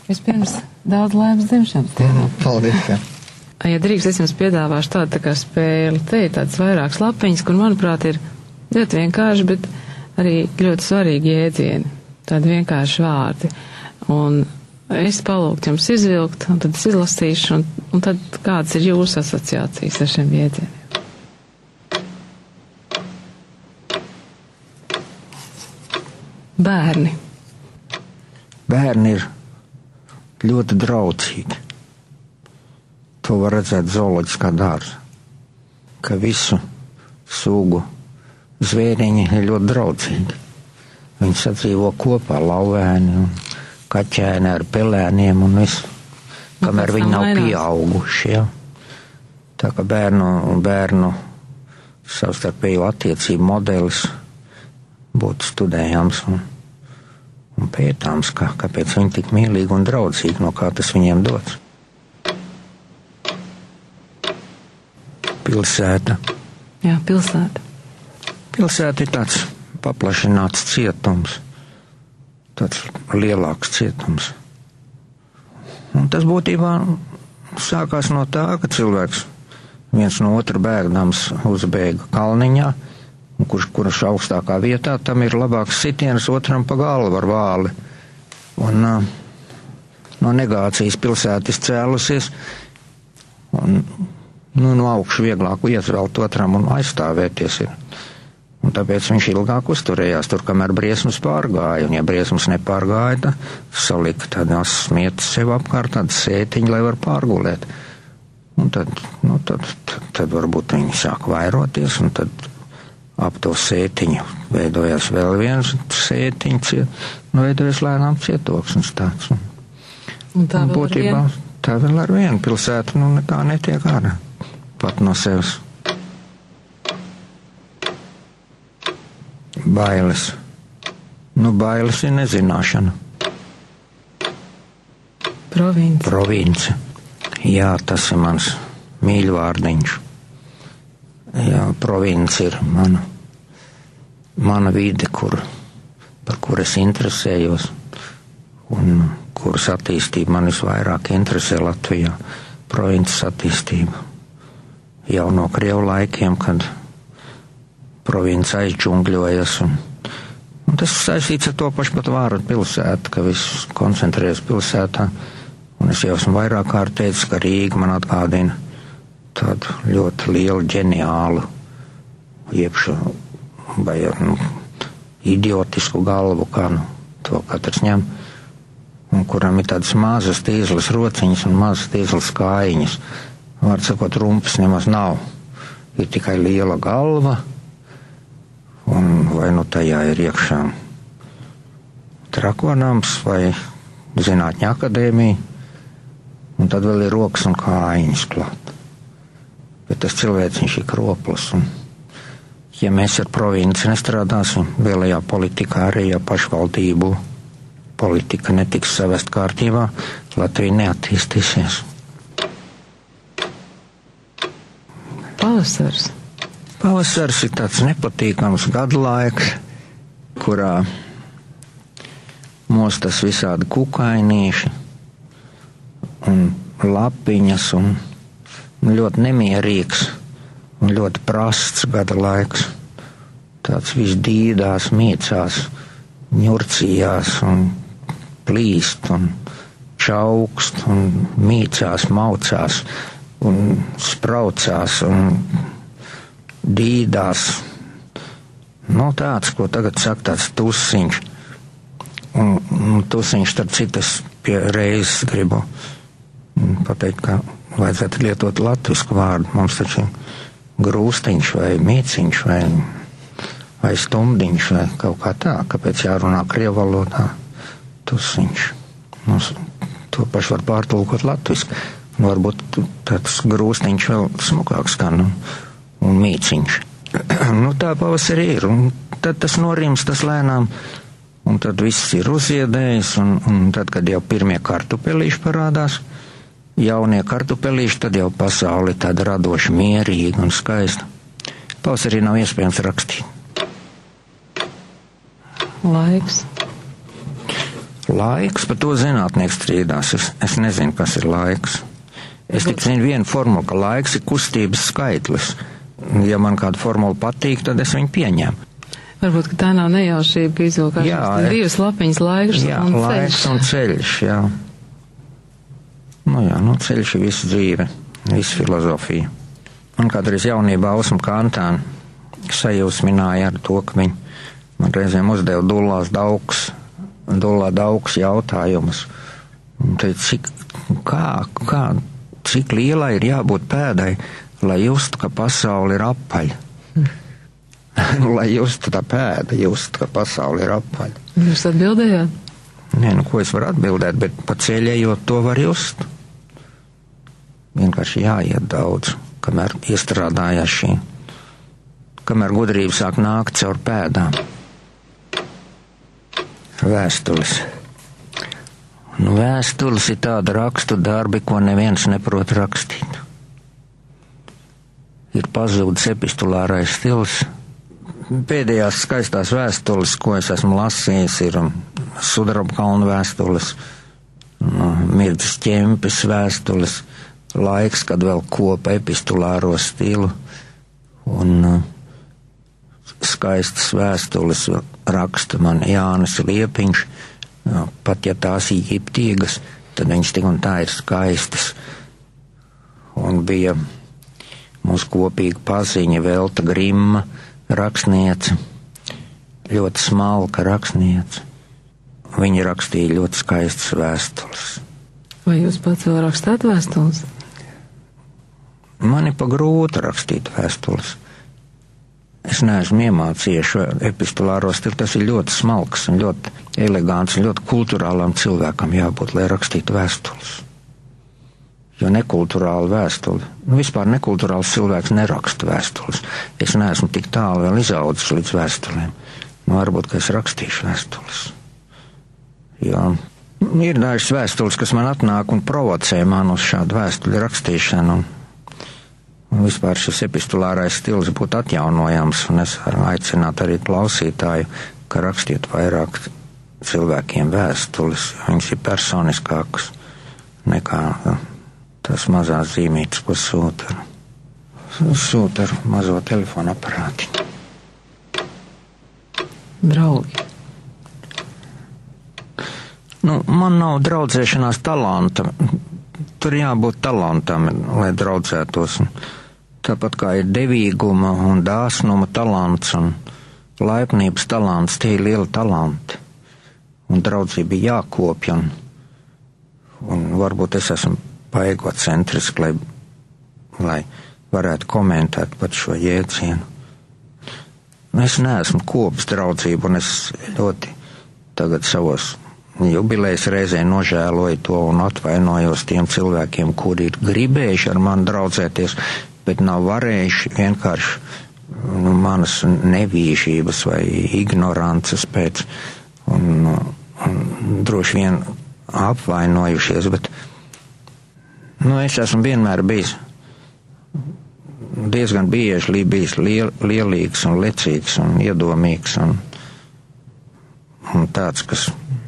Vispirms daudz laimes dzimšanas dienā. Paldies, jā. Ja drīkst, es jums piedāvāšu tādu tā kā spēli. Te ir tāds vairākas lapiņas, kur, manuprāt, ir ļoti vienkārši, bet arī ļoti svarīgi jēdzieni. Tādi vienkārši vārdi. Un es palūgtu jums izvilkt, un tad es izlasīšu, un tad kādas ir jūsu asociācijas ar šiem jēdzieniem. Bērni. Bērni ir ļoti draudzīgi. To var redzēt zooloģiskā dārzā, ka visu sugu zvēriņi ir ļoti draudzīgi. Viņi sadzīvo kopā, lauvēni un kaķēni ar pelēniem un visu, kamēr viņi nav pieauguši. Ja? Tā kā bērnu savstarpēju attiecību modelis būtu studējams un pētāms, kāpēc viņi tik mīlīgi un draudzīgi, no kā tas viņiem dots. Pilsēta. Jā, pilsēta. Pilsēta ir tāds paplašināts cietums, tāds lielāks cietums. Un tas būtībā sākās no tā, ka cilvēks viens no otra bēgdams uzbēga kalniņā, un kurš augstākā vietā, tam ir labāks sitiens otram pa galvu ar vāli. Un no negācijas pilsēta izcēlusies, un no augšu vieglāk iezvelt otram un aizstāvēties ir. Un tāpēc viņš ilgāk uzturējās tur, kamēr briesmas pārgāja. Un ja briesmas nepārgāja, tad salika tādās smietas sev apkārt, tādas sētiņi, lai var pārgulēt. Un tad varbūt viņi sāk vairoties, un tad ap to sētiņu veidojās vēl viens sētiņš, veidojas lēnām cietoksnis tāds. Un tā vēl būtībā, tā vēl ar vienu pilsētu, nekā netiek ārā. Pat no sevis. Bailes. Bailes ir nezināšana. Province. Jā, tas ir mans mīļvārdiņš. Jā, province ir mana vide, par kur es interesējos, un kuras attīstība man visvairāk interesē Latvijā. Provinces attīstība. Jau no Krievu laikiem, kad province aizģungļojas, un tas saistīts ar to pašu pat vārdu pilsētu, ka viss koncentrējas pilsētā, un es jau esmu vairāk kārt teicis, ka Rīga man atgādina tādu ļoti lielu, ģeniālu, vai idiotisku galvu, kā to katrs ņem, un kuram ir tādas mazas tīzlas rociņas un mazas tīzlas kājiņas. Vārds sakot, rumpas nemaz nav. Ir tikai liela galva, un vai tajā ir iekšā trakonams vai zinātņu akadēmija, un tad vēl ir rokas un kājiņas klāt. Bet tas cilvēciņš ir kroplis, un ja mēs ar provinci nestrādāsim, vēlējā politikā, arī pašvaldību politika netiks savest kārtībā, Latvija neattīstīsies. Pavasars. Pavasars ir tāds nepatīkams gadlaiks, kurā mostas visādi kukainīši un lapiņas un ļoti nemierīgs un ļoti prasts gada laiks. Tāds viss dīdās, miecās, ņurcījās un plīst un čaukst un mīcās, maucās un spraucās un dīdās. Tāds, ko tagad saka, tāds tusiņš. Un tusiņš, starp citas, pie reizes gribu pateikt, ka vajadzētu lietot latvisku vārdu. Mums taču grūstiņš vai mīciņš vai stumdiņš vai kaut kā tā, kāpēc jārunā krievu valodā tusiņš. Mums to pašu var pārtulkot latviski. Varbūt tāds grūstiņš vēl smukāk skan un mīciņš. Tā pavasarī ir, un tad tas norimstas lēnām, un tad viss ir uziedējis, un tad, kad jau pirmie kartupelīši parādās, jaunie kartupelīši, tad jau pasauli tāda radoša, mierīga un skaista. Pavasarī nav iespējams rakstīt. Laiks. Laiks, par to zinātnieks strīdās. Es nezinu, kas ir laiks. Es tik zinu vienu formulu, ka laiks ir kustības skaitlis. Ja man kāda formula patīk, tad es viņu pieņemu. Varbūt, ka tā nav nejaušība, ka izvilkās divas lapiņas laiks un ceļš. Jā, laiks un ceļš, jā. Ceļš ir visa dzīve, visa filozofija. Man kādreiz jaunībā Ausma Kantāna sajūsmināja ar to, ka viņi man reizēm uzdeva dullā dauks jautājumus. Un teica, cik lielai ir jābūt pēdai, lai justu, ka pasauli ir apaļa. Lai justu tā pēda, ka pasauli ir apaļa. Jūs atbildējāt? Nē, ko es varu atbildēt, bet pa ceļējot to var just. Vienkārši jāiet daudz, kamēr iestrādājās šī. Kamēr gudrība sāk nākt caur pēdām. Vēstules. Vēstules ir tāda rakstu darbi, ko neviens neprot rakstīt. Ir pazudis epistulārais stils. Pēdējās skaistās vēstules, ko es esmu lasījis, ir Sudrabkalna vēstules, Mirdzes Ķempes vēstules, laiks, kad vēl kopa epistulāro stilu, un skaistas vēstules raksta man Jānis Liepiņš, pat ja tās ir ģiptīgas, tad viņas tik un tā ir skaistas. Un bija mūsu kopīga paziņa Velta Grimma, rakstniece, ļoti smalka rakstniece. Viņa rakstīja ļoti skaistas vēstules. Vai jūs pats vēl rakstāt vēstules? Man ir pa grūti rakstīt vēstules. Es neesmu iemācījies šo epistulāro stilu. Tas ir ļoti smalks un ļoti elegants un ļoti kulturālam cilvēkam jābūt, lai rakstītu vēstules. Jo nekulturāla vēstule, vispār nekulturāls cilvēks neraksta vēstules. Es neesmu tik tālu vēl izaudzis līdz vēstulēm. Varbūt, ka es rakstīšu vēstules. Jo ir dažas vēstules, kas man atnāk un provocē man uz šādu vēstuļu rakstīšanu. Un vispār šis epistulārais stils būtu atjaunojams, un es varu aicināt arī klausītāju, ka rakstiet vairāk cilvēkiem vēstules, viņas ir personiskākas nekā tās mazās zīmītes, ko sūta ar mazo telefonu aparāti. Draugi. Man nav draudzēšanās talanta. Tur jābūt talantam, lai draudzētos. Tāpat kā ir devīguma un dāsnuma talants un laipnības talants, tie ir lieli talanti. Un draudzība jākopja. Un varbūt es esmu paegocentriski, lai varētu komentēt par šo jēdzienu. Es neesmu kopis draudzību, un es ļoti tagad savos jubilejas reizē nožēloju to un atvainojos tiem cilvēkiem, kuri ir gribējuši ar mani draudzēties, bet nav varējuši vienkārši manas nevīžības vai ignorances pēc un droši vien apvainojušies, bet es esmu vienmēr bijis diezgan bieži bijis lielīgs un lecīgs un iedomīgs un tāds, kas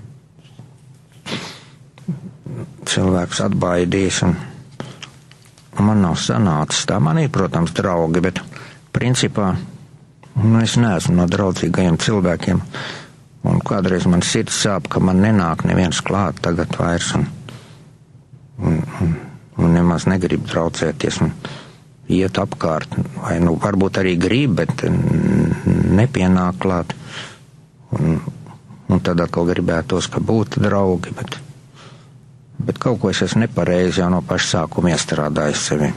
cilvēks atbaidīs un man nav sanācis. Tā man ir, protams, draugi, bet principā es neesmu no draudzīgajiem cilvēkiem un kādreiz man sirds sāp, ka man nenāk neviens klāt tagad vairs un nemaz negrib draudzēties un iet apkārt, vai varbūt arī grib, bet nepienāk klāt un tad atkal gribētos, ka būtu draugi, bet kaut ko es esmu nepareizi jau no paša sākuma iestrādājis sevi.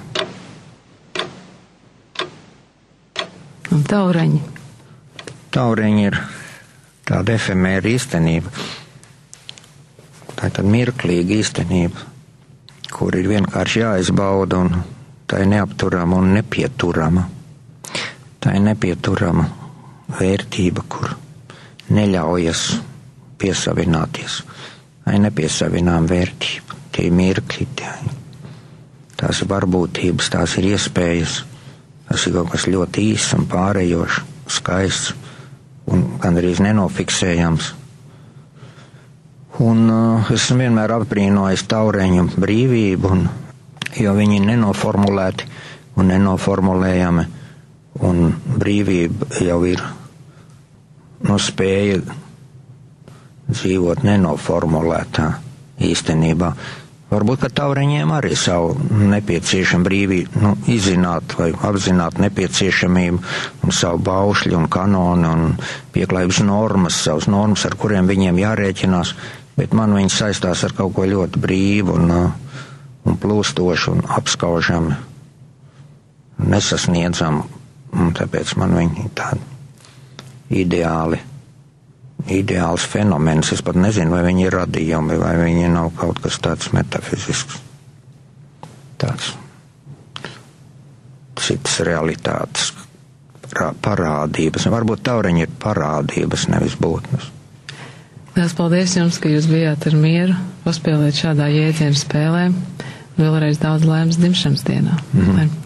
Un taureņi? Taureņi ir tāda efemēra īstenība. Tā ir tāda mirklīga īstenība, kur ir vienkārši jāizbauda, un tā ir neapturama un nepieturama. Tā ir nepieturama vērtība, kur neļaujas piesavināties. Tā ir nepiesavinām vērtība. Tie ir mirkļi, tās ir varbūtības, tās ir iespējas. Tas ir kaut kas ļoti īsts un pārējošs, skaists un gandrīz nenofiksējams. Un esmu vienmēr apbrīnojis taureņu brīvību, jo viņi ir nenoformulēti un nenoformulējami, un brīvība jau ir spēja dzīvot nenoformulētā īstenībā. Varbūt, ka taureņiem arī savu nepieciešamu brīvību, izzināt vai apzināt nepieciešamību un savu baušļu un kanonu un pieklājības normas, savas normas, ar kuriem viņiem jārēķinās, bet man viņi saistās ar kaut ko ļoti brīvu un plūstošu un apskaužami, nesasniedzamu, un tāpēc man viņi tādi ideāls fenomens. Es pat nezinu, vai viņi ir radījumi, vai viņi nav kaut kas tāds metafizisks. Tāds citas realitātes parādības. Varbūt taureņi ir parādības, nevis būtnes. Lielas paldies jums, ka jūs bijāt ar mieru paspēlēt šādā jēdzienu spēlē. Vēlreiz daudz laimes dzimšanas dienā.